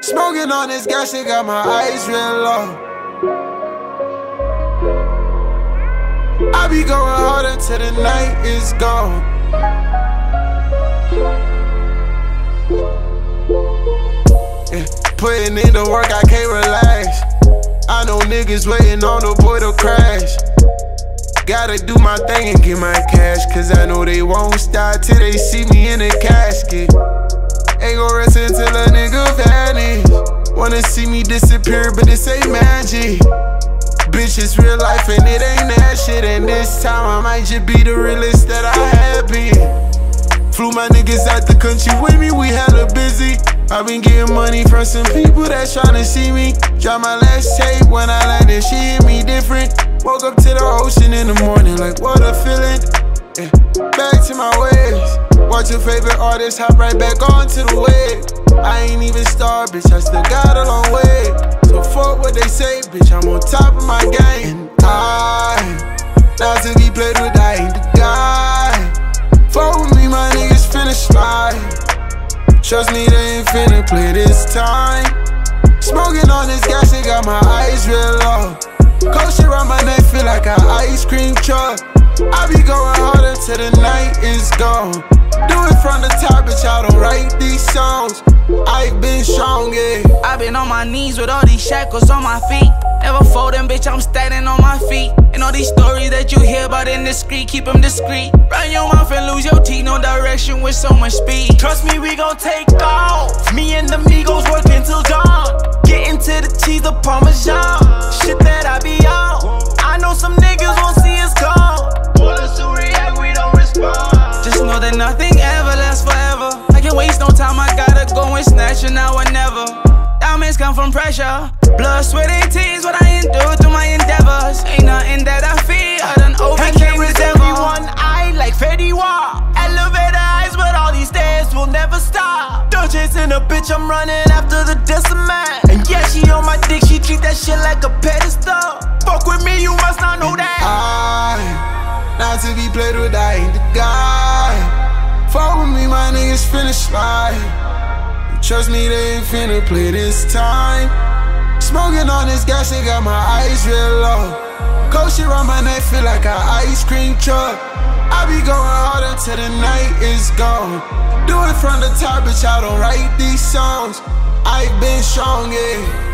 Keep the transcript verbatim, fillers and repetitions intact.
Smoking on this gas, shit got my eyes real low. I be going hard until the night is gone. Yeah, putting in the work, I can't relax. I know niggas waiting on the boy to crash. Gotta do my thing and get my cash, cause I know they won't stop till they see me in a casket. Ain't gon' rest until a nigga vanish. Wanna see me disappear, but this ain't magic. Bitch, it's real life and it ain't that shit. And this time I might just be the realest that I have been. Flew my niggas out the country with me, we hella busy. I been getting money from some people that's tryna see me. Drop my last tape when I landed, she hit me different. Woke up to the ocean in the morning, like what a feeling. Yeah. Back to my ways. Watch your favorite artist hop right back onto the wave. I ain't even starved, bitch, I still got a long way. So fuck what they say, bitch, I'm on top of my game. And I, not to be played with, I ain't the guy. Fuck with me, my niggas finna slide. Trust me, they ain't finna play this time. Smoking on this gas, it got my eyes real low. Cold shit around my neck, feel like an ice cream truck. I be going harder till the night is gone. Do it from the top, bitch, I don't write these songs. I been strong, yeah. I been on my knees with all these shackles on my feet. Never folding, bitch, I'm standing on my feet. And all these stories that you hear about in the street, keep them discreet. Run your mouth and lose your teeth, no direction with so much speed. Trust me, we gon' take off. Me and the Migos working till dawn. Getting to the cheese of Parmesan. Shit that I be on. I know some niggas won't see us gone. Want us to react, we don't respond. Just know that nothing ever lasts forever. I can't waste no time, I gotta go and snatch it now or never. Diamonds come from pressure. Blood, sweat, and tears, what I endure through my endeavors. Ain't nothing that I fear, I done overcame this everyone eye like Fetty Wap. Elevator eyes, but all these stairs will never stop. Don't chasing a bitch, I'm running after the decimal. And yeah, she on my dick, she treat that shit like a pedestal. Fuck with me, you must not know that. I, not to be played with, I ain't the guy. Fuck with me, my niggas finna slide. Trust me, they ain't finna play this time. Smoking on this gas, it got my eyes real low. Cold shit around my neck, feel like an ice cream truck. I be going harder till the night is gone. Do it from the top, bitch, I don't write these songs. I been strong, yeah.